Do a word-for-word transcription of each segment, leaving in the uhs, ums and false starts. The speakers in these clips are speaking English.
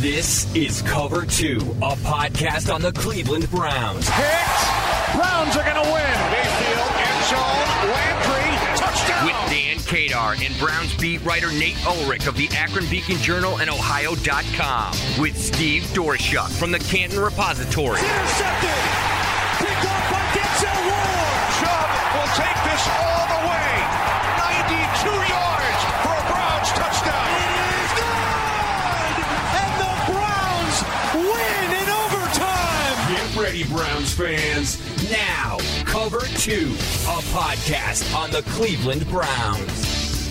This is Cover Two, a podcast on the Cleveland Browns. Hit! Browns are going to win. Mayfield, end zone, Landry, touchdown! With Dan Kadar and Browns beat writer Nate Ulrich of the Akron Beacon Journal and Ohio dot com. With Steve Dorshuk from the Canton Repository. It's intercepted! Picked off by Denzel Ward! Chubb will take this all the way. ninety-two yards for a Browns touchdown. It is good! And the Browns win in overtime! Get ready, Browns fans. Now, Cover Two, a podcast on the Cleveland Browns.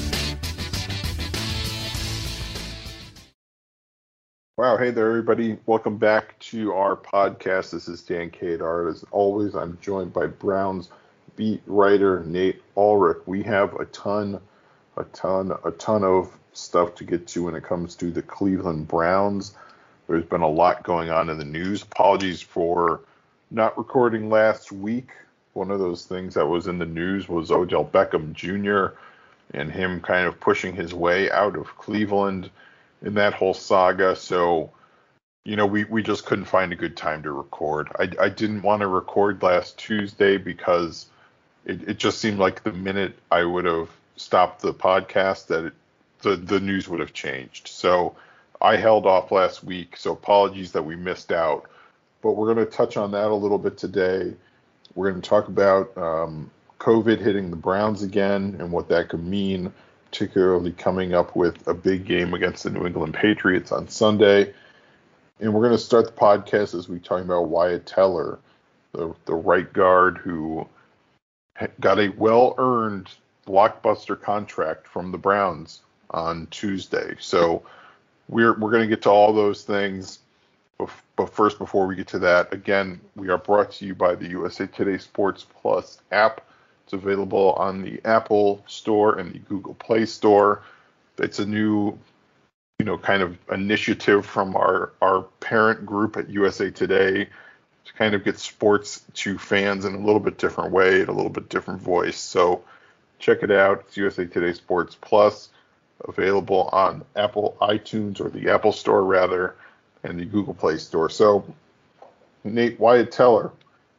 Wow, hey there, everybody. Welcome back to our podcast. This is Dan Kadar. As always, I'm joined by Browns beat writer Nate Ulrich. We have a ton, a ton, a ton of stuff to get to when it comes to the Cleveland Browns. There's been a lot going on in the news. Apologies for not recording last week. One of those things that was in the news was Odell Beckham Junior and him kind of pushing his way out of Cleveland in that whole saga. So, you know, we, we just couldn't find a good time to record. I, I didn't want to record last Tuesday because it, it just seemed like the minute I would have stopped the podcast that it, the, the news would have changed. So I held off last week. So apologies that we missed out. But we're going to touch on that a little bit today. We're going to talk about um, COVID hitting the Browns again and what that could mean, particularly coming up with a big game against the New England Patriots on Sunday. And we're going to start the podcast as we talk about Wyatt Teller, the, the right guard who got a well-earned blockbuster contract from the Browns on Tuesday. So we're we're going to get to all those things. But first, before we get to that, again, we are brought to you by the U S A Today Sports Plus app. It's available on the Apple Store and the Google Play Store. It's a new, you know, kind of initiative from our, our parent group at U S A Today to kind of get sports to fans in a little bit different way, in a little bit different voice. So check it out. It's U S A Today Sports Plus, available on Apple iTunes, or the Apple Store rather, and the Google Play Store. So, Nate, Wyatt Teller,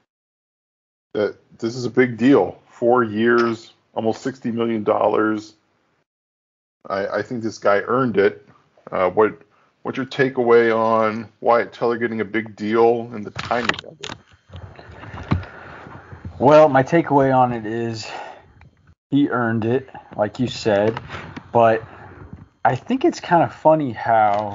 that this is a big deal. Four years, almost sixty million dollars. I, I think this guy earned it. Uh, what what's your takeaway on Wyatt Teller getting a big deal and the timing of it? Well, my takeaway on it is he earned it, like you said. But I think it's kind of funny how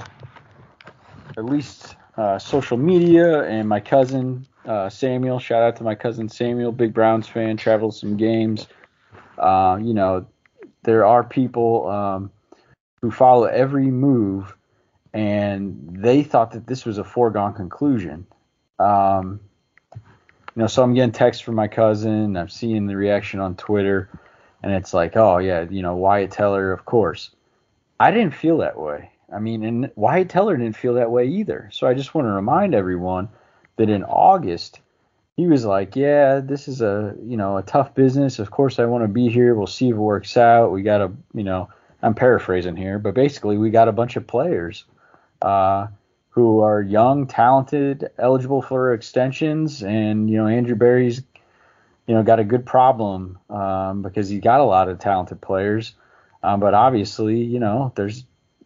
at least uh, social media and my cousin uh, Samuel, shout out to my cousin Samuel, big Browns fan, traveled some games. Uh, you know, there are people um, who follow every move, and they thought that this was a foregone conclusion. Um, you know, so I'm getting texts from my cousin. I'm seeing the reaction on Twitter, and it's like, oh, yeah, you know, Wyatt Teller, of course. I didn't feel that way. I mean, and Wyatt Teller didn't feel that way either. So I just want to remind everyone that in August, he was like, yeah, this is a, you know, a tough business. Of course, I want to be here. We'll see if it works out. We got a, you know, I'm paraphrasing here, but basically we got a bunch of players uh, who are young, talented, eligible for extensions. And, you know, Andrew Berry's, you know, got a good problem um, because he got a lot of talented players. Um, but obviously, you know, there's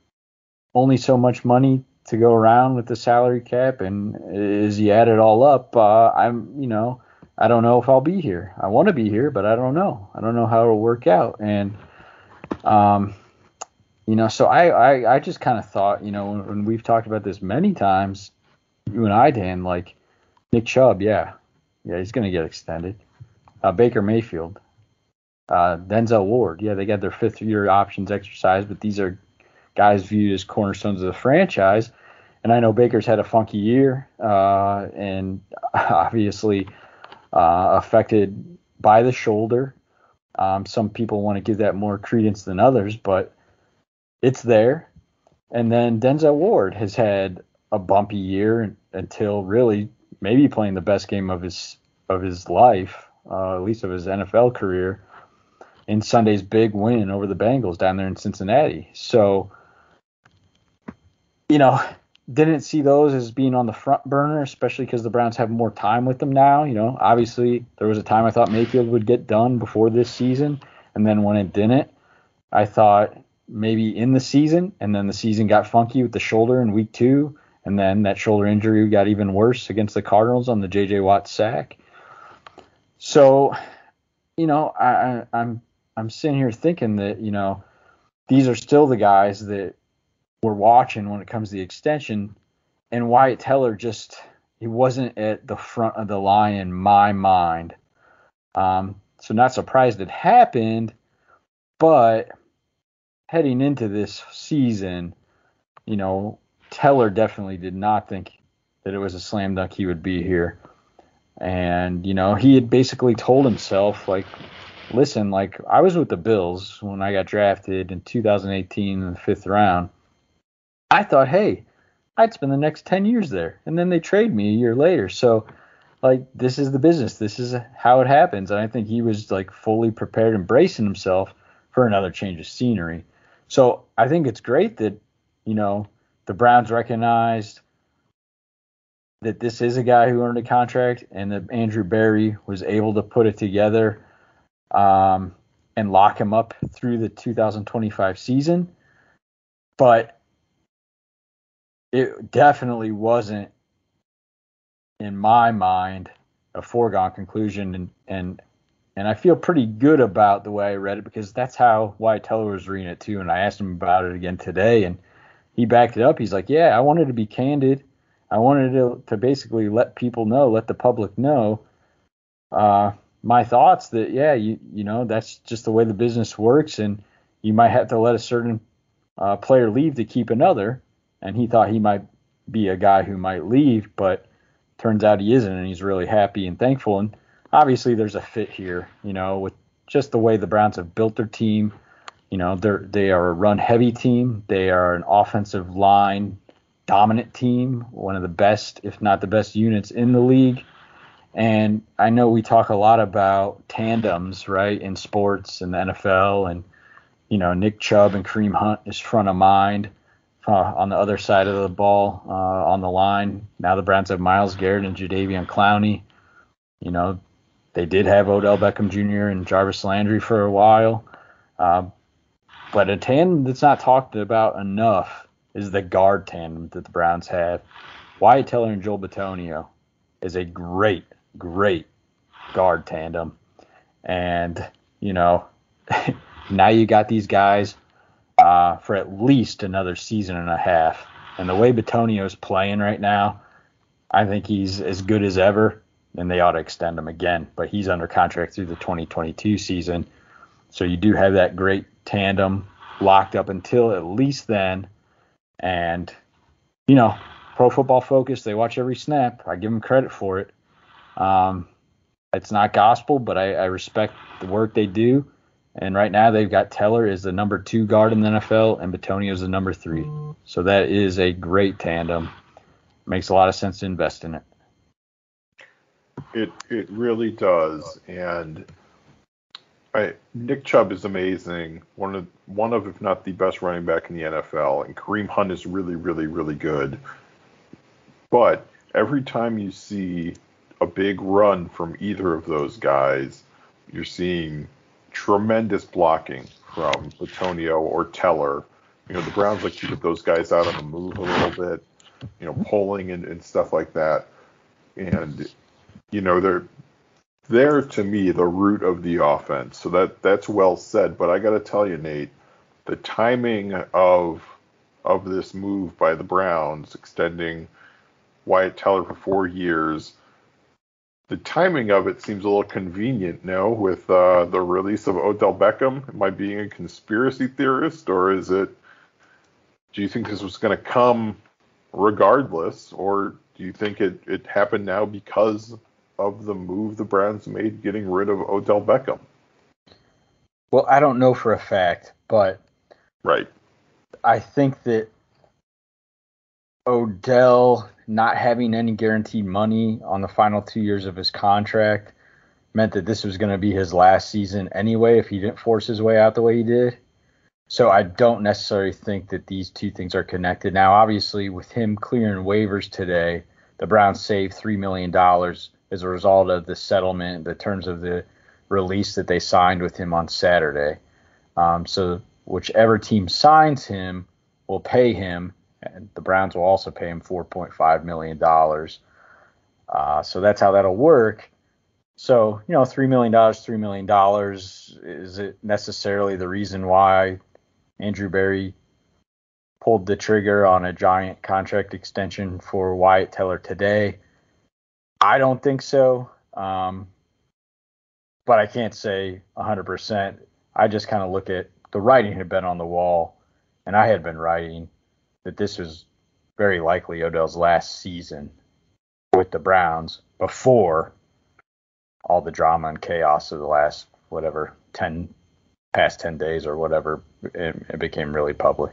only so much money to go around with the salary cap, and as you add it all up, uh, I'm, you know, I don't know if I'll be here. I want to be here, but I don't know. I don't know how it'll work out, and, um, you know, so I, I, I just kind of thought, you know, when, when we've talked about this many times, you and I, Dan, like Nick Chubb, yeah, yeah, he's going to get extended. Uh, Baker Mayfield, uh, Denzel Ward, yeah, they got their fifth year options exercised, but these are guys viewed as cornerstones of the franchise. And I know Baker's had a funky year uh, and obviously uh, affected by the shoulder. Um, some people want to give that more credence than others, but it's there. And then Denzel Ward has had a bumpy year until really maybe playing the best game of his of his life, uh, at least of his N F L career, in Sunday's big win over the Bengals down there in Cincinnati. So, you know, didn't see those as being on the front burner, especially because the Browns have more time with them now. You know, obviously there was a time I thought Mayfield would get done before this season, and then when it didn't, I thought maybe in the season, and then the season got funky with the shoulder in week two, and then that shoulder injury got even worse against the Cardinals on the J J Watt sack. So, you know, I, I, I'm I'm sitting here thinking that, you know, these are still the guys that we're watching when it comes to the extension, and Wyatt Teller just, he wasn't at the front of the line in my mind. Um, so not surprised it happened, but heading into this season, you know, Teller definitely did not think that it was a slam dunk he would be here. And, you know, he had basically told himself, like, listen, like, I was with the Bills when I got drafted in two thousand eighteen in the fifth round. I thought, hey, I'd spend the next ten years there. And then they trade me a year later. So, like, this is the business. This is how it happens. And I think he was, like, fully prepared and bracing himself for another change of scenery. So I think it's great that, you know, the Browns recognized that this is a guy who earned a contract, and that Andrew Berry was able to put it together um, and lock him up through the two thousand twenty-five season. But it definitely wasn't, in my mind, a foregone conclusion, and and and I feel pretty good about the way I read it, because that's how Wyatt Teller was reading it too. And I asked him about it again today, and he backed it up. He's like, yeah, I wanted to be candid. I wanted to, to basically let people know, let the public know uh, my thoughts that, yeah, you you know, that's just the way the business works, and you might have to let a certain uh, player leave to keep another. And he thought he might be a guy who might leave, but turns out he isn't, and he's really happy and thankful. And obviously there's a fit here, you know, with just the way the Browns have built their team. You know, they're they are a run-heavy team. They are an offensive line dominant team, one of the best, if not the best units in the league. And I know we talk a lot about tandems, right, in sports and the N F L, and, you know, Nick Chubb and Kareem Hunt is front of mind. Uh, on the other side of the ball, uh, on the line, now the Browns have Myles Garrett and Jadeveon Clowney. You know, they did have Odell Beckham Junior and Jarvis Landry for a while. Uh, but a tandem that's not talked about enough is the guard tandem that the Browns have. Wyatt Teller and Joel Bitonio is a great, great guard tandem. And, you know, now you got these guys uh, for at least another season and a half. And the way Bitonio's playing right now, I think he's as good as ever, and they ought to extend him again. But he's under contract through the twenty twenty-two season. So you do have that great tandem locked up until at least then. And, you know, Pro Football Focus, they watch every snap. I give them credit for it. Um, it's not gospel, but I, I respect the work they do. And right now they've got Teller as the number two guard in the N F L, and Bitonio is the number three. So that is a great tandem. Makes a lot of sense to invest in it. It it really does. And I, Nick Chubb is amazing. One of one of if not the best running back in the N F L, and Kareem Hunt is really, really, really good. But every time you see a big run from either of those guys, you're seeing tremendous blocking from Bitonio or Teller. You know, the Browns like to get those guys out on the move a little bit, you know, pulling and, and stuff like that. And, you know, they're they're to me the root of the offense. So that that's well said. But I got to tell you, Nate, the timing of of this move by the Browns, extending Wyatt Teller for four years, the timing of it seems a little convenient now with uh, the release of Odell Beckham. Am I being a conspiracy theorist, or is it? Do you think this was going to come regardless, or do you think it, it happened now because of the move the Browns made getting rid of Odell Beckham? Well, I don't know for a fact, but right. I think that Odell not having any guaranteed money on the final two years of his contract meant that this was going to be his last season anyway if he didn't force his way out the way he did. So I don't necessarily think that these two things are connected. Now, obviously, with him clearing waivers today, the Browns saved three million dollars as a result of the settlement, the terms of the release that they signed with him on Saturday. Um, so whichever team signs him will pay him, and the Browns will also pay him four point five million dollars. Uh, so that's how that'll work. So, you know, three million dollars, three million dollars, is it necessarily the reason why Andrew Berry pulled the trigger on a giant contract extension for Wyatt Teller today? I don't think so. Um, but I can't say one hundred percent. I just kind of look at the writing had been on the wall, and I had been writing that this was very likely Odell's last season with the Browns before all the drama and chaos of the last, whatever, ten past ten days or whatever, it, it became really public.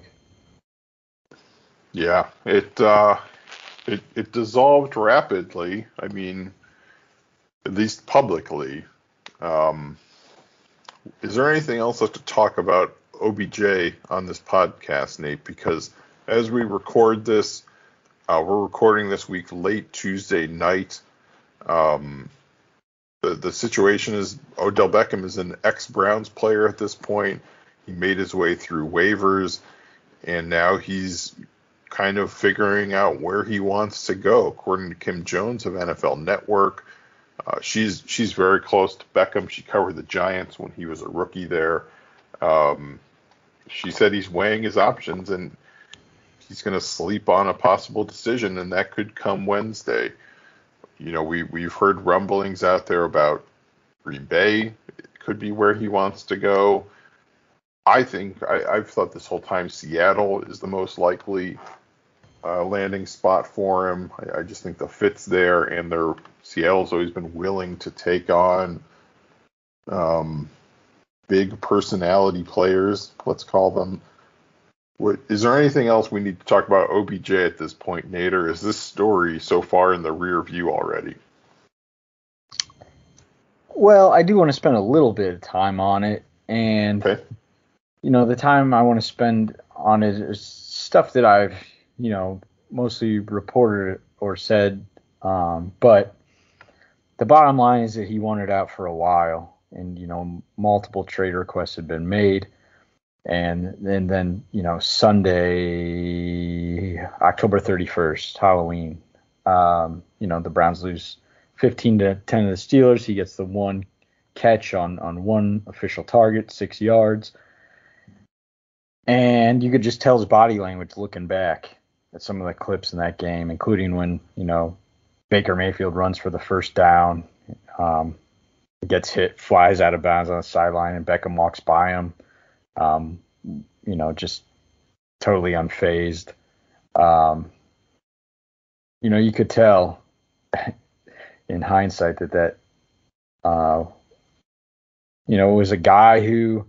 Yeah, it, uh, it it dissolved rapidly. I mean, at least publicly. Um, is there anything else to talk about O B J on this podcast, Nate? Because as we record this, uh, we're recording this week late Tuesday night. Um, the the situation is Odell Beckham is an ex-Browns player at this point. He made his way through waivers, and now he's kind of figuring out where he wants to go. According to Kim Jones of N F L Network, uh, she's she's very close to Beckham. She covered the Giants when he was a rookie there. Um, she said he's weighing his options and he's going to sleep on a possible decision, and that could come Wednesday. You know, we we've heard rumblings out there about Green Bay. It could be where he wants to go. I think I, I've thought this whole time Seattle is the most likely uh, landing spot for him. I, I just think the fit's there, and their Seattle's always been willing to take on um, big personality players, let's call them. What, is there anything else we need to talk about O B J at this point, Nate, or is this story so far in the rear view already? Well, I do want to spend a little bit of time on it, and okay. You know, the time I want to spend on it is stuff that I've, you know, mostly reported or said. Um, but the bottom line is that he wanted out for a while, and, you know, multiple trade requests had been made. And then, then, you know, Sunday, October thirty-first, Halloween, um, you know, the Browns lose fifteen to ten to the Steelers. He gets the one catch on, on one official target, six yards. And you could just tell his body language looking back at some of the clips in that game, including when, you know, Baker Mayfield runs for the first down, um, gets hit, flies out of bounds on the sideline, and Beckham walks by him, um, you know, just totally unfazed. Um, you know, you could tell in hindsight that that, uh, you know, it was a guy who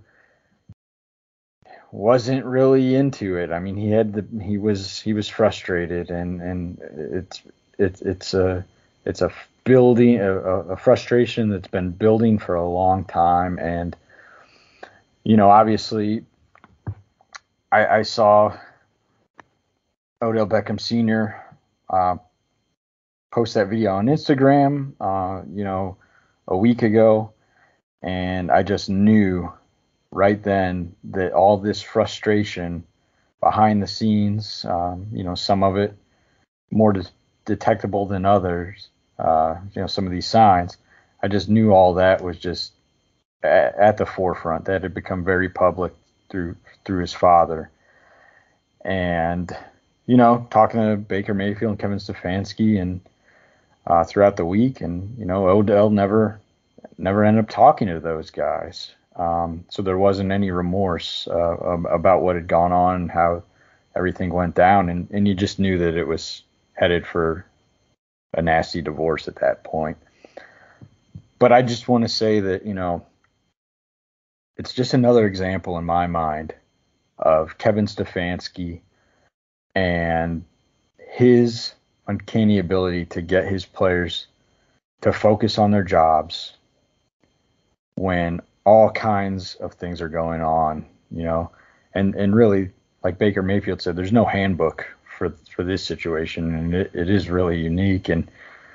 wasn't really into it. I mean, he had the he was he was frustrated, and and it's it's it's a it's a building a, a frustration that's been building for a long time. And you know, obviously, I, I saw Odell Beckham Senior uh, post that video on Instagram, uh, you know, a week ago, and I just knew right then that all this frustration behind the scenes, um, you know, some of it more de- detectable than others, uh, you know, some of these signs, I just knew all that was just at, at the forefront. That had become very public through through his father. And, you know, talking to Baker Mayfield and Kevin Stefanski and uh, throughout the week, and, you know, Odell never never ended up talking to those guys. Um, so there wasn't any remorse uh, about what had gone on and how everything went down. And, and you just knew that it was headed for a nasty divorce at that point. But I just want to say that, you know, it's just another example in my mind of Kevin Stefanski and his uncanny ability to get his players to focus on their jobs when all kinds of things are going on, you know, And and really, like Baker Mayfield said, there's no handbook for for this situation, and it, it is really unique. And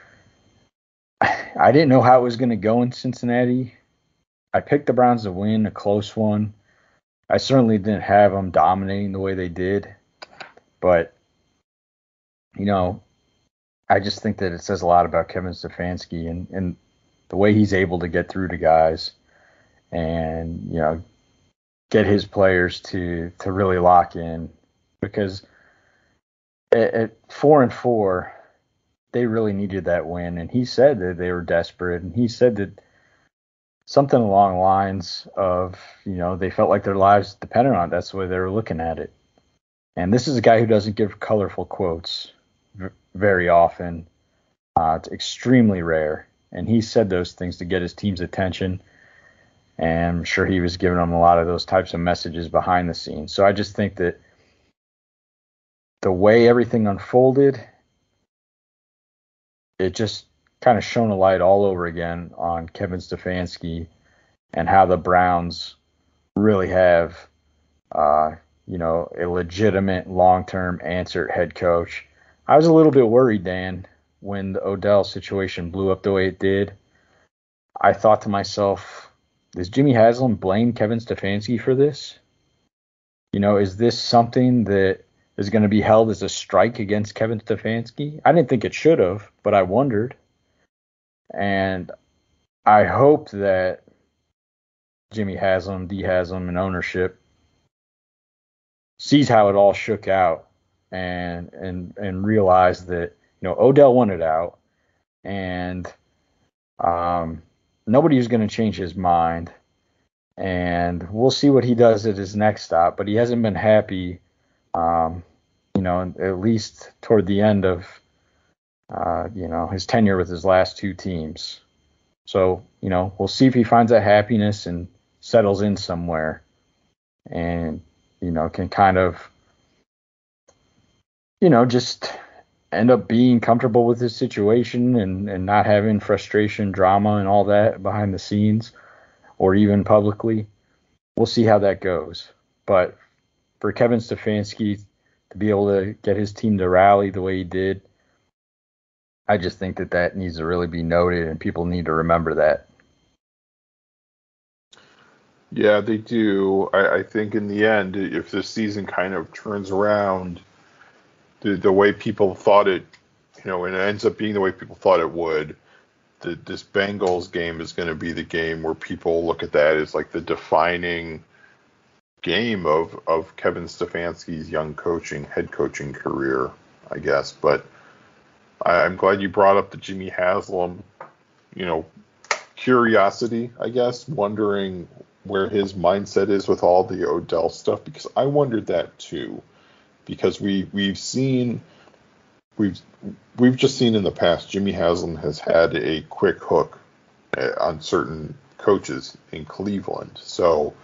I didn't know how it was going to go in Cincinnati. I picked the Browns to win, a close one. I certainly didn't have them dominating the way they did. But, you know, I just think that it says a lot about Kevin Stefanski and, and the way he's able to get through to guys and, you know, get his players to, to really lock in. Because at, at four and four, they really needed that win. And he said that they were desperate. And he said that something along the lines of, you know, they felt like their lives depended on it. That's the way they were looking at it. And this is a guy who doesn't give colorful quotes v- very often. Uh, it's extremely rare. And he said those things to get his team's attention. And I'm sure he was giving them a lot of those types of messages behind the scenes. So I just think that the way everything unfolded, it just kind of shone a light all over again on Kevin Stefanski and how the Browns really have, uh, you know, a legitimate long-term answer head coach. I was a little bit worried, Dan, when the Odell situation blew up the way it did. I thought to myself, does Jimmy Haslam blame Kevin Stefanski for this? You know, is this something that is going to be held as a strike against Kevin Stefanski? I didn't think it should have, but I wondered. And I hope that Jimmy Haslam, D. Haslam, and ownership sees how it all shook out and and and realize that, you know, Odell wanted out, and um, nobody was going to change his mind. And we'll see what he does at his next stop. But he hasn't been happy, um, you know, at least toward the end of Uh, you know, his tenure with his last two teams. So, you know, we'll see if he finds that happiness and settles in somewhere and, you know, can kind of, you know, just end up being comfortable with his situation and, and not having frustration, drama, and all that behind the scenes or even publicly. We'll see how that goes. But for Kevin Stefanski to be able to get his team to rally the way he did, I just think that that needs to really be noted, and people need to remember that. Yeah, they do. I, I think in the end, if this season kind of turns around the, the way people thought it, you know, and it ends up being the way people thought it would, the, this Bengals game is going to be the game where people look at that as like the defining game of, of Kevin Stefanski's young coaching, head coaching career, I guess. But I'm glad you brought up the Jimmy Haslam, you know, curiosity, I guess, wondering where his mindset is with all the Odell stuff, because I wondered that too, because we we've seen we've we've just seen in the past Jimmy Haslam has had a quick hook on certain coaches in Cleveland. So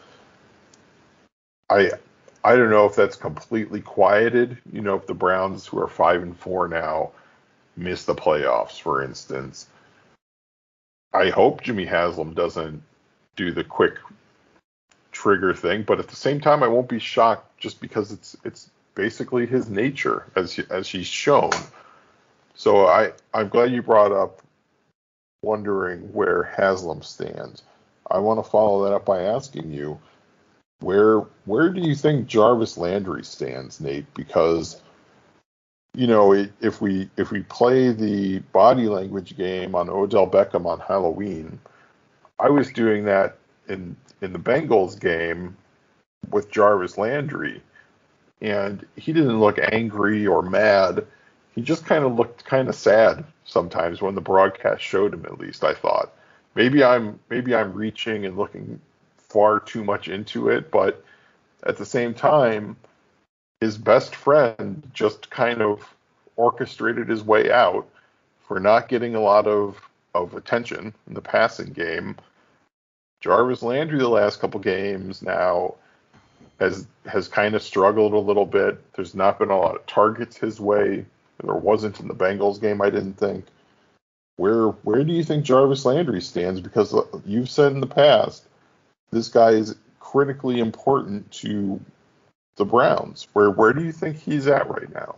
I I don't know if that's completely quieted, you know, if the Browns, who are five and four now, miss the playoffs, for instance. I hope Jimmy Haslam doesn't do the quick trigger thing, but at the same time, I won't be shocked just because it's it's basically his nature, as as he's shown. So I I'm glad you brought up wondering where Haslam stands. I want to follow that up by asking you, where where do you think Jarvis Landry stands, Nate? Because, you know, if we if we play the body language game on Odell Beckham on Halloween, I was doing that in in the Bengals game with Jarvis Landry, and he didn't look angry or mad. He just kind of looked kind of sad sometimes when the broadcast showed him, at least I thought. Maybe I'm maybe I'm reaching and looking far too much into it, but at the same time, his best friend just kind of orchestrated his way out for not getting a lot of, of attention in the passing game. Jarvis Landry the last couple games now has has kind of struggled a little bit. There's not been a lot of targets his way. There wasn't in the Bengals game, I didn't think. Where where do you think Jarvis Landry stands? Because you've said in the past, this guy is critically important to the Browns. Where where do you think he's at right now?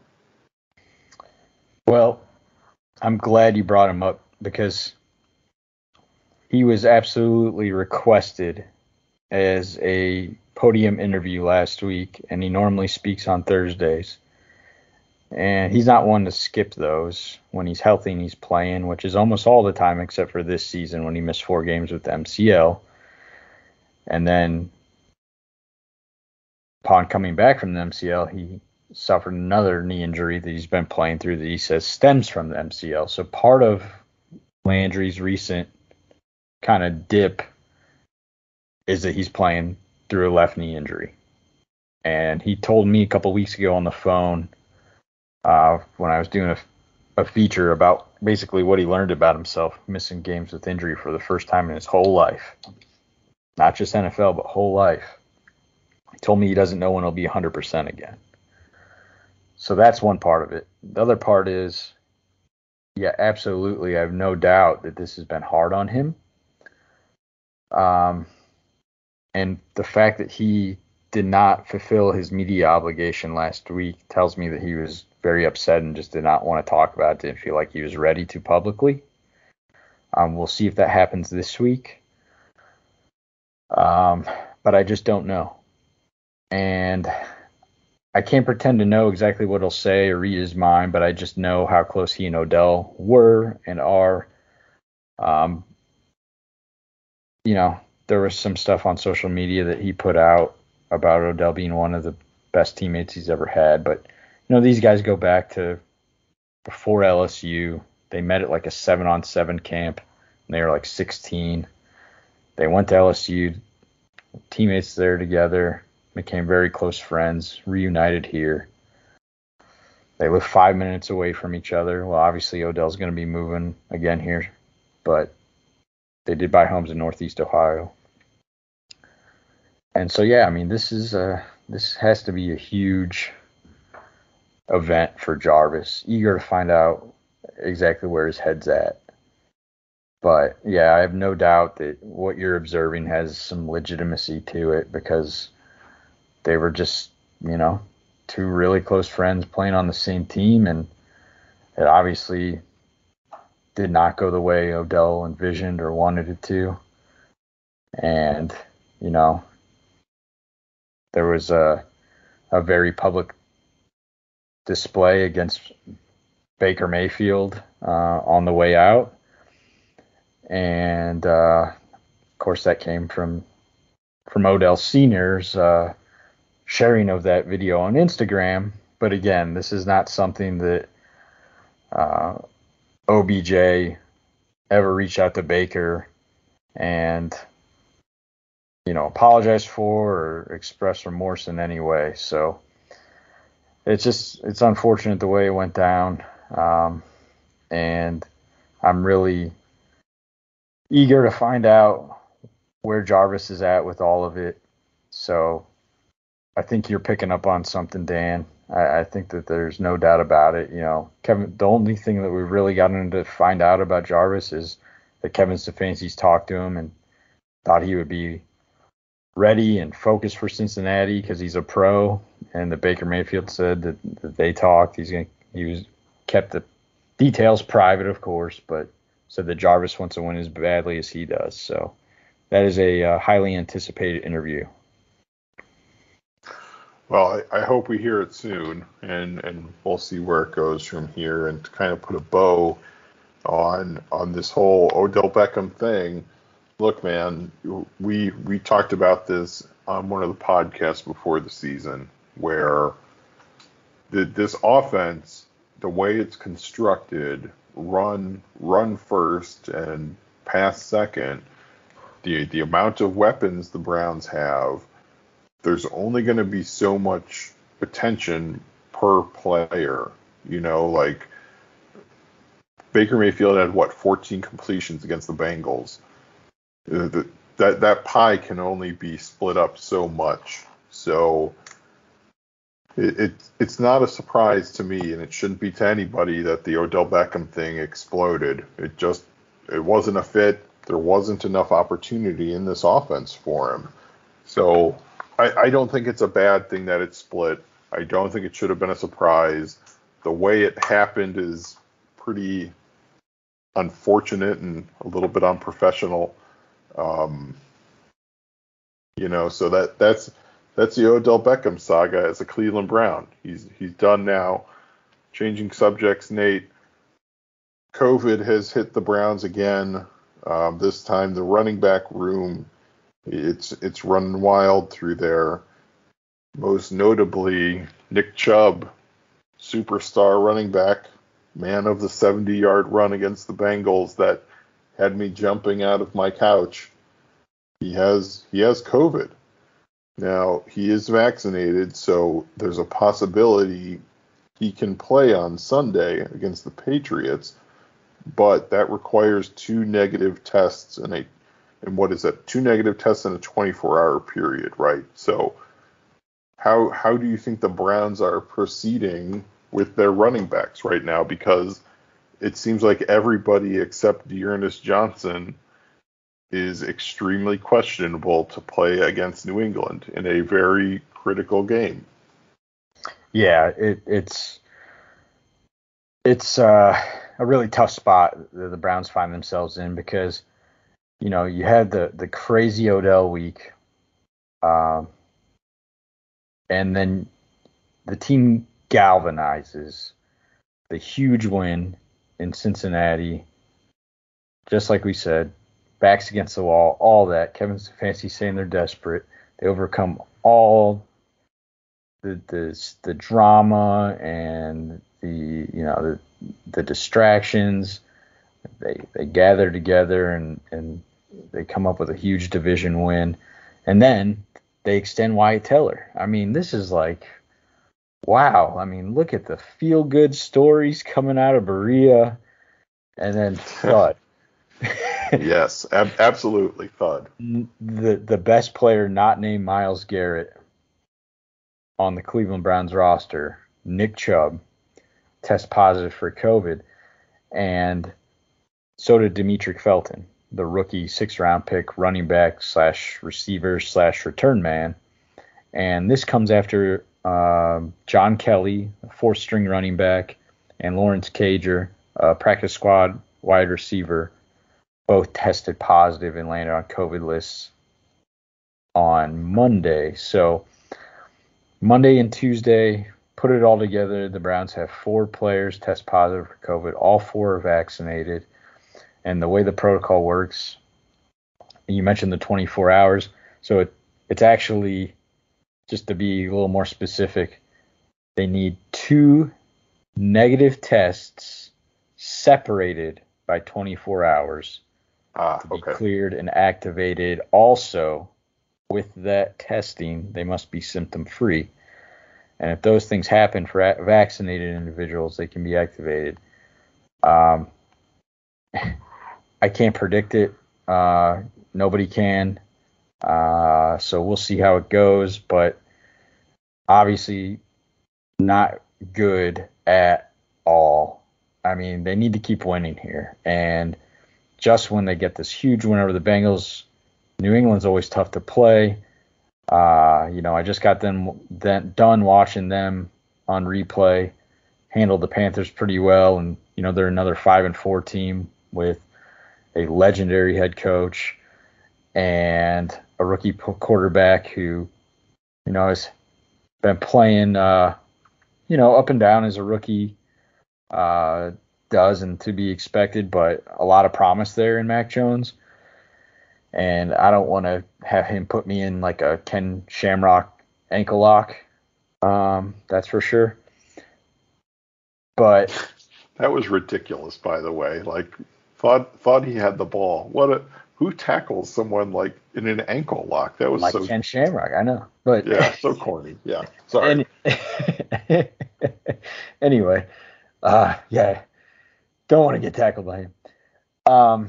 Well, I'm glad you brought him up because he was absolutely requested as a podium interview last week, and he normally speaks on Thursdays. And he's not one to skip those when he's healthy and he's playing, which is almost all the time except for this season when he missed four games with the M C L. And then upon coming back from the M C L, he suffered another knee injury that he's been playing through that he says stems from the M C L. So part of Landry's recent kind of dip is that he's playing through a left knee injury. And he told me a couple weeks ago on the phone uh, when I was doing a, a feature about basically what he learned about himself, missing games with injury for the first time in his whole life. Not just N F L, but whole life. He told me he doesn't know when he'll be one hundred percent again. So that's one part of it. The other part is, yeah, absolutely, I have no doubt that this has been hard on him. Um, and the fact that he did not fulfill his media obligation last week tells me that he was very upset and just did not want to talk about it, didn't feel like he was ready to publicly. Um, we'll see if that happens this week. Um, but I just don't know. And I can't pretend to know exactly what he'll say or read his mind, but I just know how close he and Odell were and are. Um, you know, there was some stuff on social media that he put out about Odell being one of the best teammates he's ever had. But, you know, these guys go back to before L S U. They met at like a seven-on-seven camp, and they were like sixteen. They went to L S U, teammates there together, became very close friends, reunited here. They live five minutes away from each other. Well, obviously Odell's going to be moving again here, but they did buy homes in Northeast Ohio. And so, yeah, I mean, this is uh, this has to be a huge event for Jarvis. Eager to find out exactly where his head's at. But, yeah, I have no doubt that what you're observing has some legitimacy to it because they were just, you know, two really close friends playing on the same team, and it obviously did not go the way Odell envisioned or wanted it to. And, you know, there was a, a very public display against Baker Mayfield uh, on the way out. And, uh, of course, that came from from Odell Senior's uh, sharing of that video on Instagram. But, again, this is not something that uh, O B J ever reached out to Baker and, you know, apologize for or express remorse in any way. So it's just, it's unfortunate the way it went down. Um, and I'm really eager to find out where Jarvis is at with all of it. So I think you're picking up on something, Dan. I, I think that there's no doubt about it. You know, Kevin, the only thing that we've really gotten to find out about Jarvis is that Kevin Stefanski's talked to him and thought he would be ready and focused for Cincinnati because he's a pro. And the Baker Mayfield said that, that they talked. He's gonna, he was kept the details private, of course, but said that Jarvis wants to win as badly as he does. So that is a uh, highly anticipated interview. Well, I, I hope we hear it soon, and, and we'll see where it goes from here. And to kind of put a bow on on this whole Odell Beckham thing, look, man, we we talked about this on one of the podcasts before the season, where the, this offense, the way it's constructed, run run first and pass second, the the amount of weapons the Browns have, there's only going to be so much attention per player. You know, like Baker Mayfield had, what, fourteen completions against the Bengals. The, that that pie can only be split up so much. So it, it it's not a surprise to me, and it shouldn't be to anybody, that the Odell Beckham thing exploded. It just it wasn't a fit. There wasn't enough opportunity in this offense for him. So I, I don't think it's a bad thing that it's split. I don't think it should have been a surprise. The way it happened is pretty unfortunate and a little bit unprofessional. Um, you know, so that that's that's the Odell Beckham saga as a Cleveland Brown. He's he's done now. Changing subjects, Nate. COVID has hit the Browns again. Um, this time, the running back room, it's it's running wild through there. Most notably, Nick Chubb, superstar running back, man of the seventy-yard run against the Bengals that had me jumping out of my couch. He has he has COVID. Now, he is vaccinated, so there's a possibility he can play on Sunday against the Patriots, but that requires two negative tests in a and what is that? Two negative tests in a twenty-four hour period, right? So how how do you think the Browns are proceeding with their running backs right now? Because it seems like everybody except Dearness Johnson is extremely questionable to play against New England in a very critical game. Yeah, it, it's it's uh, a really tough spot that the Browns find themselves in because, you know, you had the, the crazy Odell week, um, and then the team galvanizes the huge win in Cincinnati, just like we said, backs against the wall, all that. Kevin Stefanski saying they're desperate. They overcome all the the, the drama and the you know the, the distractions. They they gather together and, and they come up with a huge division win, and then they extend Wyatt Teller. I mean, this is like, wow. I mean, look at the feel good stories coming out of Berea, and then thud. Yes, ab- absolutely thud. The the best player not named Myles Garrett on the Cleveland Browns roster, Nick Chubb, test positive for COVID, and so did Demetric Felton, the rookie six-round pick running back slash receiver slash return man. And this comes after uh, John Kelly, a fourth-string running back, and Lawrence Cager, a practice squad wide receiver, both tested positive and landed on COVID lists on Monday. So Monday and Tuesday, put it all together, the Browns have four players test positive for COVID. All four are vaccinated. And the way the protocol works, you mentioned the twenty-four hours. So it, it's actually, just to be a little more specific, they need two negative tests separated by twenty-four hours ah, to be okay. cleared and activated. Also, with that testing, they must be symptom-free. And if those things happen for vaccinated individuals, they can be activated. Um, I can't predict it. Uh, nobody can. Uh, so we'll see how it goes. But obviously not good at all. I mean, they need to keep winning here. And just when they get this huge win over the Bengals, New England's always tough to play. Uh, you know, I just got them then done watching them on replay, handled the Panthers pretty well, and you know they're another five and four team with a legendary head coach and a rookie quarterback who, you know, has been playing, uh, you know, up and down as a rookie uh, does and to be expected, but a lot of promise there in Mac Jones. And I don't want to have him put me in like a Ken Shamrock ankle lock. Um, that's for sure. But that was ridiculous, by the way. Like, thought thought he had the ball. What a who tackles someone like in an ankle lock? That was like so Ken Shamrock. I know, but yeah, so corny. Yeah, sorry. Any, anyway, uh, yeah, don't want to get tackled by him. Um.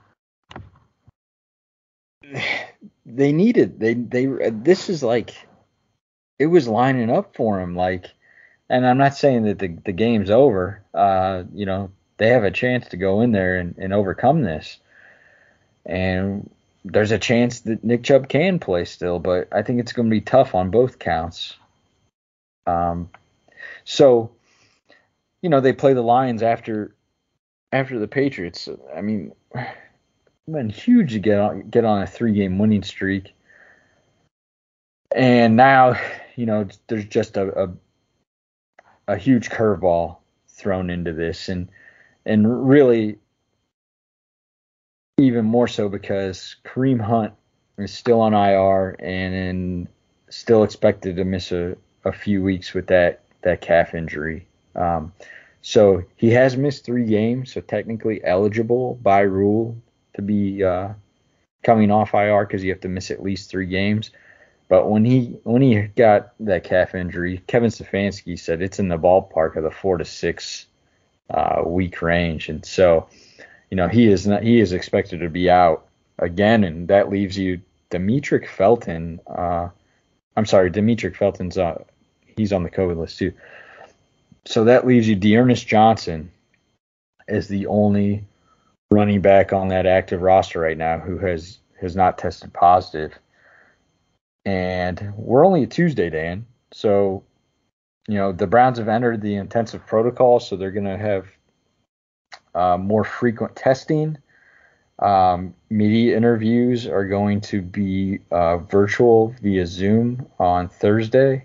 They needed they they this is like it was lining up for him, like, and I'm not saying that the the game's over. Uh, you know, they have a chance to go in there and, and overcome this. And there's a chance that Nick Chubb can play still, but I think it's going to be tough on both counts. Um, so, you know, they play the Lions after after the Patriots. I mean, it's been huge to get on, get on a three-game winning streak. And now, you know, there's just a a, a huge curveball thrown into this, and and really even more so because Kareem Hunt is still on I R and, and still expected to miss a, a few weeks with that, that calf injury. Um, so he has missed three games, so technically eligible by rule to be uh, coming off I R because you have to miss at least three games. But when he when he got that calf injury, Kevin Stefanski said it's in the ballpark of the four to six uh, week range, and so you know he is not he is expected to be out again, and that leaves you Demetric Felton. Uh, I'm sorry, Demetric Felton's uh, he's on the COVID list too. So that leaves you D'Ernest Johnson as the only running back on that active roster right now who has has not tested positive. And we're only a Tuesday, Dan. So, you know, the Browns have entered the intensive protocol, so they're going to have uh, more frequent testing. Um, media interviews are going to be uh, virtual via Zoom on Thursday.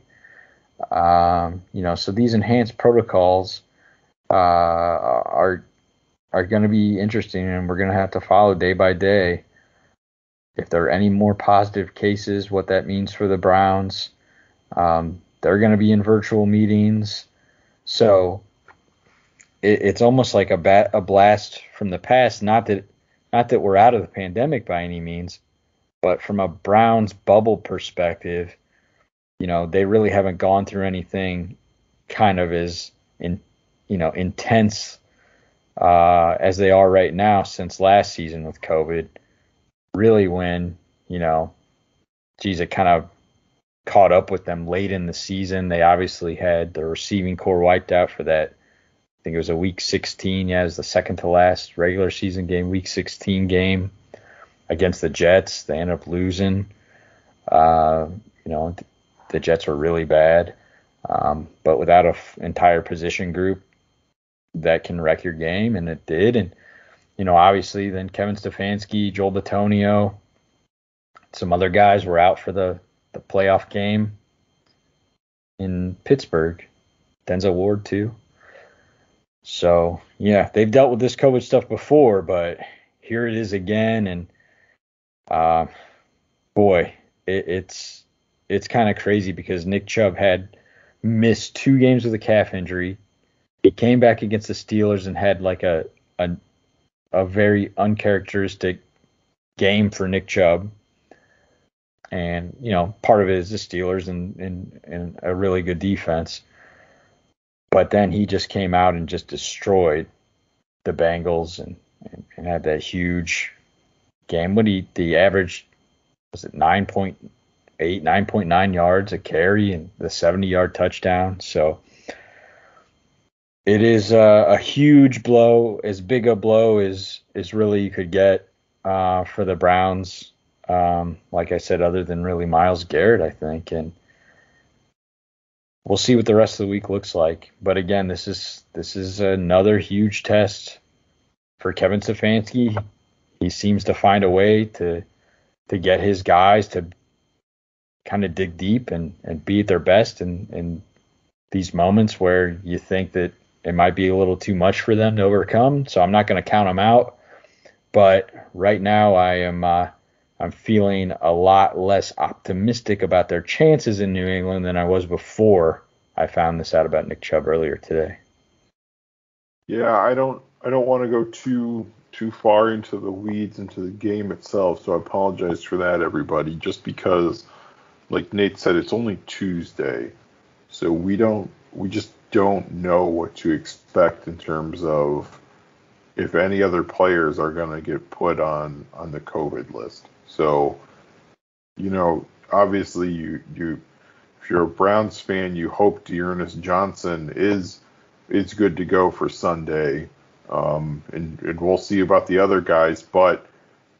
Um, you know, so these enhanced protocols uh, are are going to be interesting, and we're going to have to follow day by day. If there are any more positive cases, what that means for the Browns. Um, they're going to be in virtual meetings. So it, it's almost like a, bat, a blast from the past. Not that not that we're out of the pandemic by any means, but from a Browns bubble perspective, you know, they really haven't gone through anything kind of as in, you know, intense uh, as they are right now since last season with COVID. Really when, you know, geez, it kind of caught up with them late in the season. They obviously had the receiving core wiped out for that. I think it was a week sixteen. Yeah, it was the second to last regular season game, week sixteen game against the Jets. They ended up losing. Uh, you know, the Jets were really bad. Um, but without an f- entire position group that can wreck your game, and it did. And you know, obviously, then Kevin Stefanski, Joel Bitonio, some other guys were out for the, the playoff game in Pittsburgh. Denzel Ward, too. So, yeah, they've dealt with this COVID stuff before, but here it is again. And, uh, boy, it, it's it's kind of crazy because Nick Chubb had missed two games with a calf injury. He came back against the Steelers and had like a, a a very uncharacteristic game for Nick Chubb. And, you know, part of it is the Steelers and, and, and a really good defense. But then he just came out and just destroyed the Bengals and, and, and had that huge game. What he, the average, was it nine point eight, nine point nine yards a carry and the seventy-yard touchdown. So it is a, a huge blow, as big a blow as, as really you could get uh, for the Browns. Um, like I said, other than really Myles Garrett, I think. And we'll see what the rest of the week looks like. But again, this is this is another huge test for Kevin Stefanski. He seems to find a way to to get his guys to kind of dig deep and, and be at their best in, in these moments where you think that it might be a little too much for them to overcome. So I'm not going to count them out. But right now I am uh, I'm feeling a lot less optimistic about their chances in New England than I was before I found this out about Nick Chubb earlier today. Yeah, I don't I don't want to go too too far into the weeds into the game itself, so I apologize for that, everybody. Just because, like Nate said, it's only Tuesday, so we don't we just don't know what to expect in terms of if any other players are going to get put on, on the COVID list. So, you know, obviously you, you if you're a Browns fan, you hope D'Ernest Johnson is is good to go for Sunday. Um, and, and we'll see about the other guys. But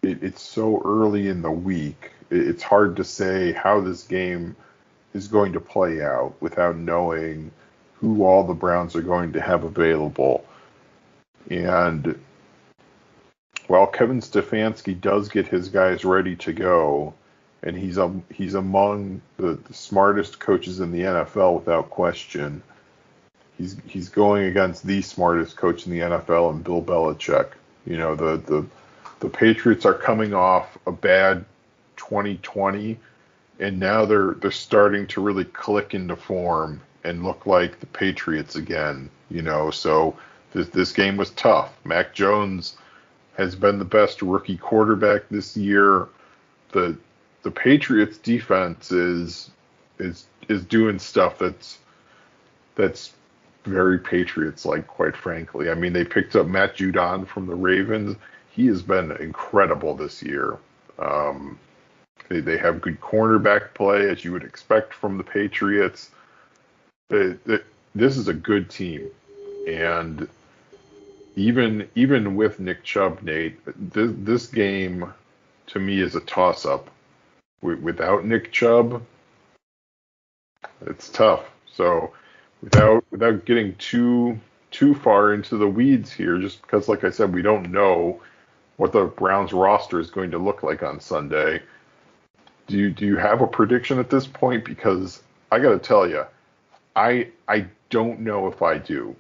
it, it's so early in the week. It, it's hard to say how this game is going to play out without knowing who all the Browns are going to have available. And while Kevin Stefanski does get his guys ready to go, and he's um, he's among the, the smartest coaches in the N F L without question, he's he's going against the smartest coach in the N F L, and Bill Belichick. You know, the the the Patriots are coming off a bad twenty twenty, and now they're they're starting to really click into form and look like the Patriots again. You know, so this this game was tough. Mac Jones has been the best rookie quarterback this year. The the Patriots defense is is is doing stuff that's that's very Patriots like, quite frankly. I mean, they picked up Matt Judon from the Ravens. He has been incredible this year. Um, they they have good cornerback play, as you would expect from the Patriots. They, they, this is a good team, and even even with Nick Chubb, Nate, this, this game to me is a toss-up. Without Nick Chubb, it's tough. So without without getting too too far into the weeds here, just because, like I said, we don't know what the Browns roster is going to look like on Sunday. Do you do you have a prediction at this point? Because I got to tell you, I I don't know if I do.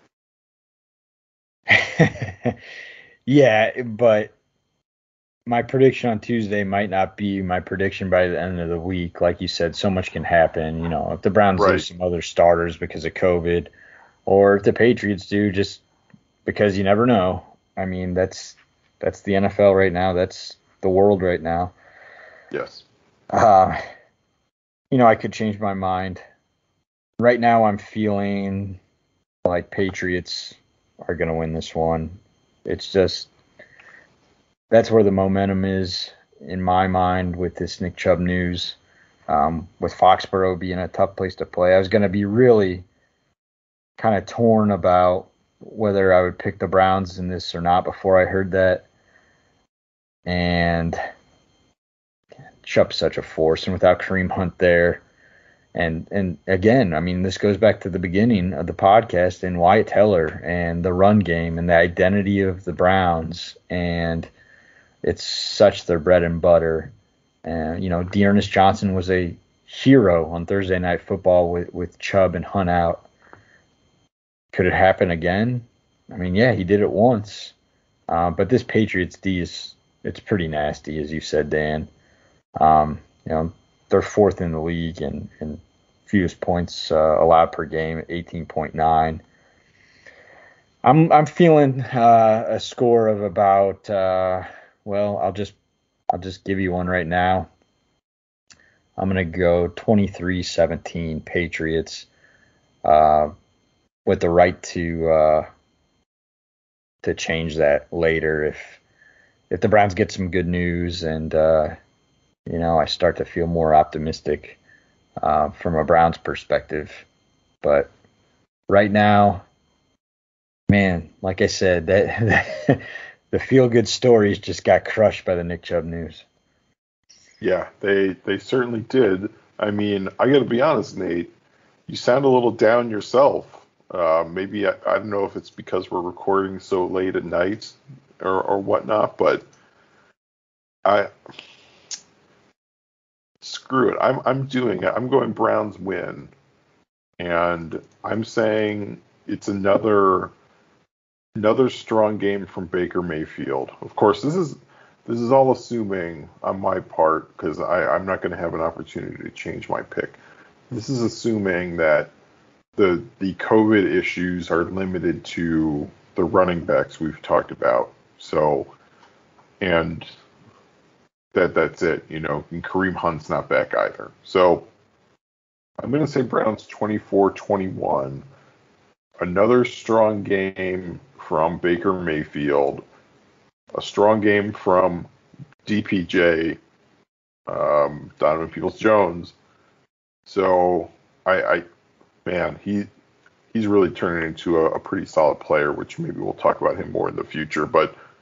Yeah, but my prediction on Tuesday might not be my prediction by the end of the week. Like you said, so much can happen. You know, if the Browns Right. lose some other starters because of COVID, or if the Patriots do, just because you never know. I mean, that's that's the N F L right now. That's the world right now. Yes. Uh, you know, I could change my mind. Right now, I'm feeling like Patriots are going to win this one. It's just, that's where the momentum is in my mind with this Nick Chubb news. Um, with Foxborough being a tough place to play, I was going to be really kind of torn about whether I would pick the Browns in this or not before I heard that. And Chubb's such a force, and without Kareem Hunt there, and and again, I mean, this goes back to the beginning of the podcast and Wyatt Teller and the run game and the identity of the Browns, and it's such their bread and butter. And you know, Dearness Johnson was a hero on Thursday Night Football with with Chubb and Hunt out. Could it happen again? I mean, yeah, he did it once, uh, but this Patriots D is it's pretty nasty, as you said, Dan. Um, you know, they're fourth in the league in, in fewest points uh, allowed per game at eighteen point nine. I'm I'm feeling uh, a score of about uh, well, I'll just I'll just give you one right now. I'm gonna go twenty-three seventeen Patriots, uh, with the right to uh, to change that later if if the Browns get some good news and uh, you know, I start to feel more optimistic uh, from a Browns perspective. But right now, man, like I said, that, that the feel-good stories just got crushed by the Nick Chubb news. Yeah, they they certainly did. I mean, I got to be honest, Nate. You sound a little down yourself. Uh, maybe I, I don't know if it's because we're recording so late at night or, or whatnot, but I. Screw it. I'm I'm doing it. I'm going Browns win. And I'm saying it's another another strong game from Baker Mayfield. Of course, this is this is all assuming on my part, because I'm not going to have an opportunity to change my pick. This is assuming that the the COVID issues are limited to the running backs we've talked about. So, and that that's it, you know, and Kareem Hunt's not back either. So I'm going to say Browns twenty-four twenty-one. Another strong game from Baker Mayfield. A strong game from D P J, um, Donovan Peoples-Jones. So I, I, man, he he's really turning into a, a pretty solid player, which maybe we'll talk about him more in the future. But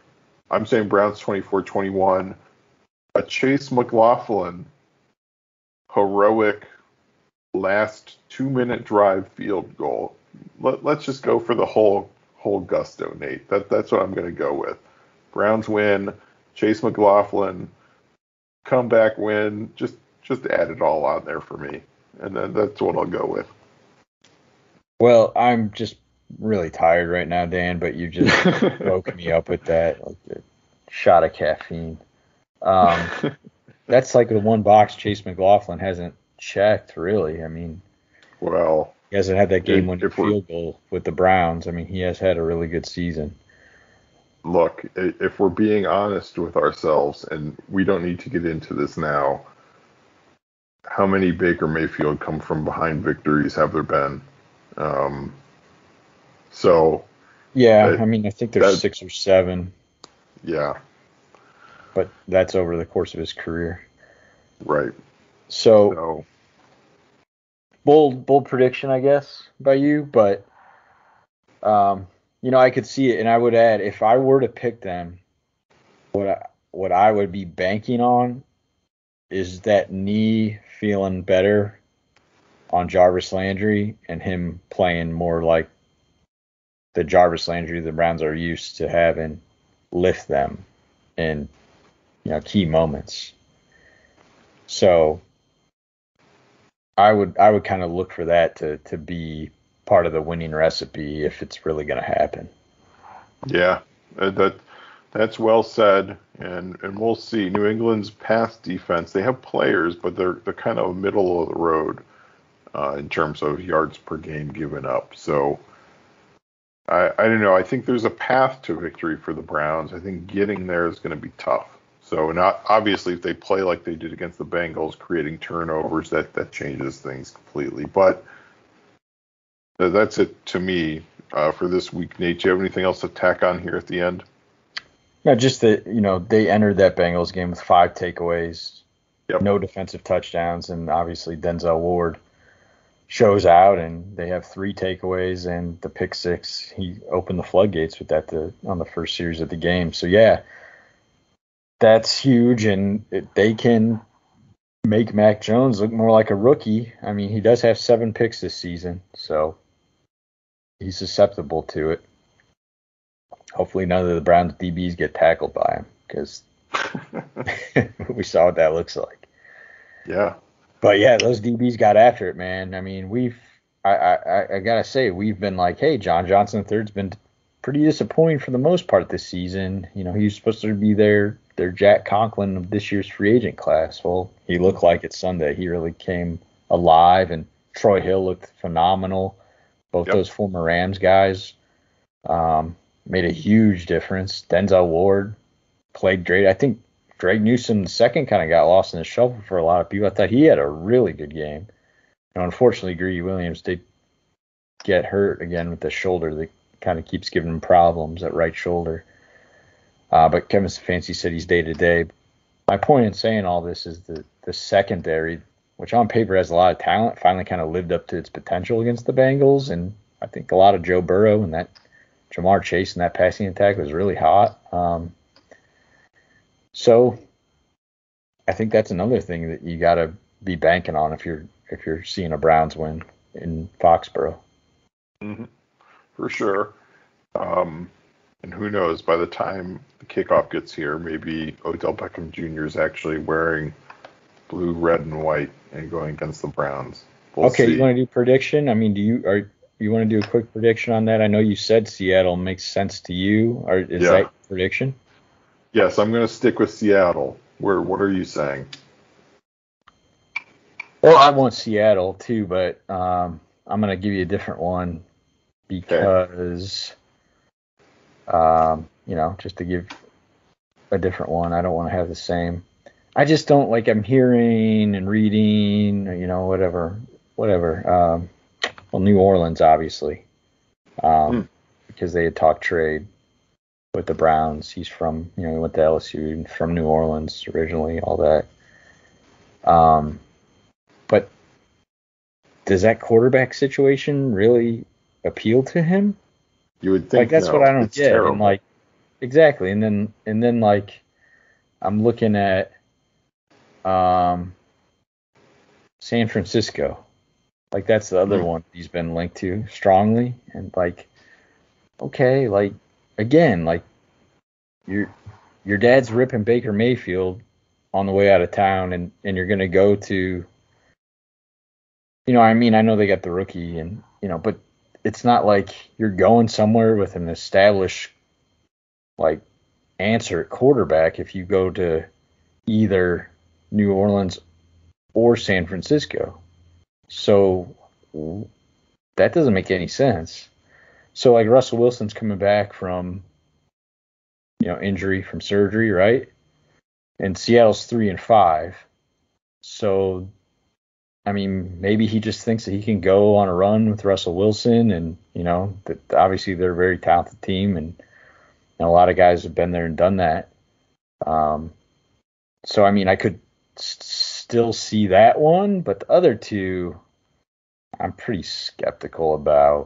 I'm saying Browns twenty-four twenty-one. A Chase McLaughlin heroic last two-minute drive field goal. Let, let's just go for the whole whole gusto, Nate. That that's what I'm going to go with. Browns win. Chase McLaughlin comeback win. Just just add it all on there for me, and then that's what I'll go with. Well, I'm just really tired right now, Dan, but you just woke me up with that, like a shot of caffeine. Um, that's like the one box Chase McLaughlin hasn't checked, really. I mean, well, he hasn't had that game-winning if we're- field goal with the Browns. I mean, he has had a really good season. Look, i- if we're being honest with ourselves, and we don't need to get into this now, how many Baker Mayfield come from behind victories have there been? Um, so, Yeah, that- I mean, I think there's that- six or seven, yeah, but that's over the course of his career. right. So, So, bold bold prediction, I guess, by you, but um, you know, I could see it, and I would add, if I were to pick them, what I, what I would be banking on is that knee feeling better on Jarvis Landry and him playing more like the Jarvis Landry the Browns are used to having lift them in, you know, key moments. So I would I would kind of look for that to to be part of the winning recipe if it's really going to happen. yeah, uh, that that's well said, and and we'll see. New England's pass defense, they have players, but they're they're kind of middle of the road uh, in terms of yards per game given up. So I I don't know. I think there's a path to victory for the Browns. I think getting there is going to be tough. So not obviously if they play like they did against the Bengals, creating turnovers, that that changes things completely. But th- that's it to me uh, for this week. Nate, do you have anything else to tack on here at the end? No, just that, you know, they entered that Bengals game with five takeaways, Yep. no defensive touchdowns, and obviously Denzel Ward shows out, and they have three takeaways and the pick six. He opened the floodgates with that to, on the first series of the game. So, yeah, that's huge, and it, they can make Mac Jones look more like a rookie. I mean, he does have seven picks this season, so he's susceptible to it. Hopefully none of the Browns D Bs get tackled by him, because we saw what that looks like. Yeah. But yeah, those D Bs got after it, man. I mean, we've, I, I, I gotta say, we've been like, hey, John Johnson the third's been pretty disappointing for the most part this season. You know, he was supposed to be their, their Jack Conklin of this year's free agent class. Well, he looked like it Sunday. He really came alive, and Troy Hill looked phenomenal. Both Yep. those former Rams guys um, made a huge difference. Denzel Ward played great. I think Greg Newsome the second kind of got lost in the shuffle for a lot of people. I thought he had a really good game. And unfortunately, Greedy Williams did get hurt again with the shoulder that kind of keeps giving him problems at right shoulder. Uh, but Kevin Stefanski said he's day-to-day. My point in saying all this is that the secondary, which on paper has a lot of talent, finally kind of lived up to its potential against the Bengals. And I think a lot of Joe Burrow and that Jamar Chase and that passing attack was really hot. Um, so I think that's another thing that you got to be banking on if you're if you're seeing a Browns win in Foxborough. Mm-hmm. For sure. Um, and who knows, by the time the kickoff gets here, maybe Odell Beckham Junior is actually wearing blue, red, and white and going against the Browns. We'll okay, see. you want to do prediction? I mean, do you are you want to do a quick prediction on that? I know you said Seattle makes sense to you. Or is Yeah. that your prediction? Yes, I'm going to stick with Seattle. Where? What are you saying? Well, I want Seattle too, but um, I'm going to give you a different one because, um, you know, just to give a different one. I don't want to have the same. I just don't like. I'm hearing and reading, you know, whatever, whatever. Um, well, New Orleans, obviously, um, Hmm. because they had talked trade with the Browns. He's from, you know, he went to L S U, from New Orleans originally, all that. Um, but does that quarterback situation really appeal to him? You would think Like, that's no, what I don't it's get. terrible. And like, exactly. And then and then like I'm looking at um San Francisco. Like that's the other mm. one he's been linked to strongly. And like, okay, like again, like your your dad's ripping Baker Mayfield on the way out of town, and, and you're gonna go to, you know, I mean, I know they got the rookie, and you know, but it's not like you're going somewhere with an established like answer at quarterback if you go to either New Orleans or San Francisco. So that doesn't make any sense. So like Russell Wilson's coming back from, you know, injury from surgery, right? And Seattle's three and five. So, I mean, maybe he just thinks that he can go on a run with Russell Wilson, and you know, that obviously they're a very talented team, and, and a lot of guys have been there and done that. Um, so I mean, I could st- still see that one, but the other two, I'm pretty skeptical about.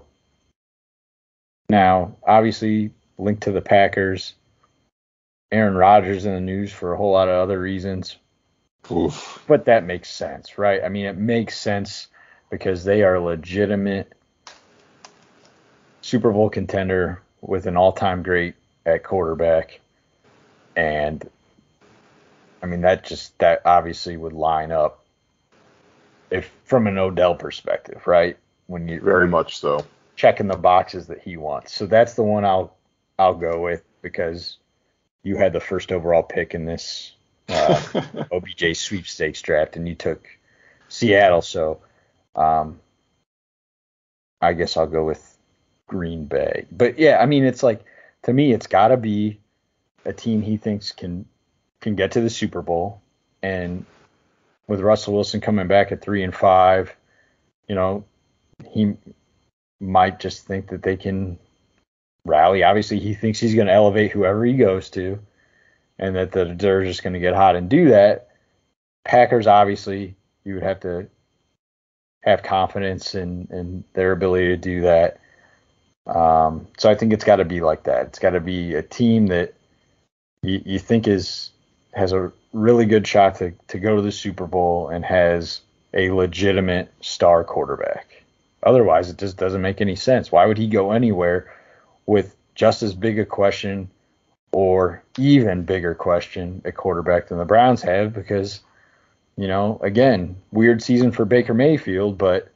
Now, obviously, linked to the Packers, Aaron Rodgers in the news for a whole lot of other reasons. Oof. But that makes sense, right? I mean, it makes sense because they are a legitimate Super Bowl contender with an all-time great at quarterback. And, I mean, that just, that obviously would line up if from an Odell perspective, right? When you Very much so. Checking the boxes that he wants. So that's the one I'll I'll go with because you had the first overall pick in this uh, O B J sweepstakes draft, and you took Seattle. So um, I guess I'll go with Green Bay. But yeah, I mean, it's like, to me, it's got to be a team he thinks can can get to the Super Bowl, and with Russell Wilson coming back at three and five, you know, he might just think that they can rally. Obviously, he thinks he's going to elevate whoever he goes to, and that the, they're just going to get hot and do that. Packers, obviously, you would have to have confidence in, in their ability to do that. Um, so I think it's got to be like that. It's got to be a team that you, you think is has a really good shot to, to go to the Super Bowl and has a legitimate star quarterback. Otherwise, it just doesn't make any sense. Why would he go anywhere with just as big a question or even bigger question at quarterback than the Browns have? Because, you know, again, weird season for Baker Mayfield, but,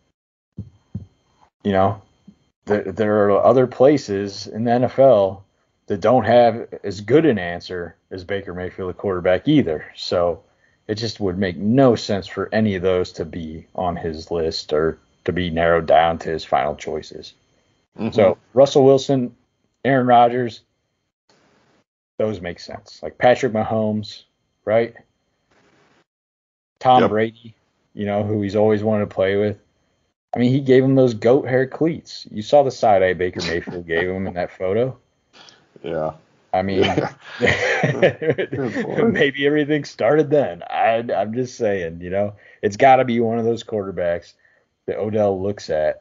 you know, there, there are other places in the N F L that don't have as good an answer as Baker Mayfield at quarterback either. So it just would make no sense for any of those to be on his list or to be narrowed down to his final choices. Mm-hmm. So Russell Wilson, Aaron Rodgers, those make sense. Like Patrick Mahomes, right? Tom yep. Brady, you know, who he's always wanted to play with. I mean, he gave him those goat hair cleats. You saw the side eye Baker Mayfield gave him in that photo. Yeah. I mean, yeah. Maybe everything started then. I, I'm just saying, you know, it's got to be one of those quarterbacks that Odell looks at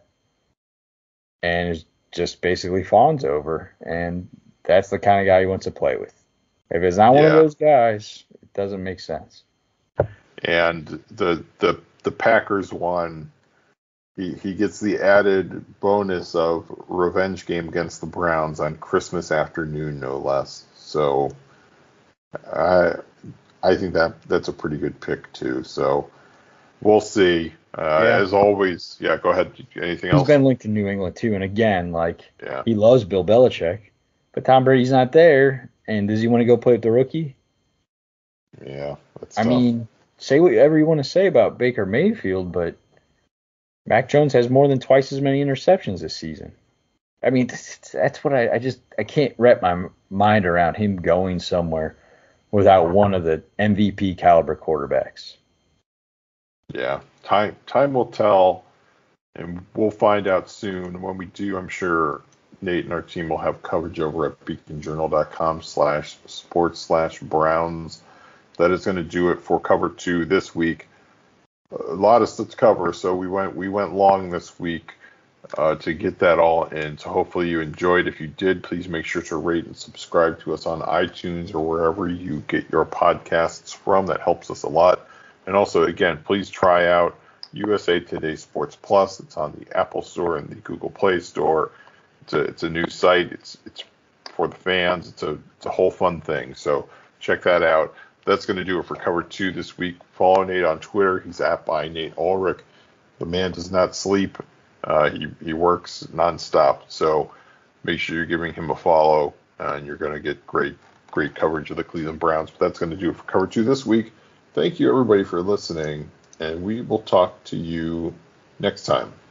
and is just basically fawns over. And that's the kind of guy he wants to play with. If it's not yeah. one of those guys, it doesn't make sense. And the the the Packers one, he, he gets the added bonus of revenge game against the Browns on Christmas afternoon, no less. So I I think that that's a pretty good pick too. So we'll see. Uh, yeah. As always, yeah, go ahead. Anything else? He's been linked to New England too, and again, like yeah. he loves Bill Belichick, but Tom Brady's not there, and does he want to go play with the rookie? Yeah, that's I tough. mean, say whatever you want to say about Baker Mayfield, but Mac Jones has more than twice as many interceptions this season. I mean, that's what I, I just I can't wrap my mind around him going somewhere without one of the M V P caliber quarterbacks. Yeah, time time will tell, and we'll find out soon. When we do, I'm sure Nate and our team will have coverage over at beaconjournal.com slash sports slash Browns. That is going to do it for cover two this week. A lot of stuff to cover, so we went we went long this week. uh, to get that all in. So hopefully you enjoyed. If you did, please make sure to rate and subscribe to us on iTunes or wherever you get your podcasts from. That helps us a lot. And also, again, please try out U S A Today Sports Plus. It's on the Apple Store and the Google Play Store. It's a, it's a new site. It's it's for the fans. It's a it's a whole fun thing. So check that out. That's going to do it for Cover two this week. Follow Nate on Twitter. He's at by Nate Ulrich. The man does not sleep. Uh, he, he works nonstop. So make sure you're giving him a follow, uh, and you're going to get great great coverage of the Cleveland Browns. But that's going to do it for Cover two this week. Thank you, everybody, for listening, and we will talk to you next time.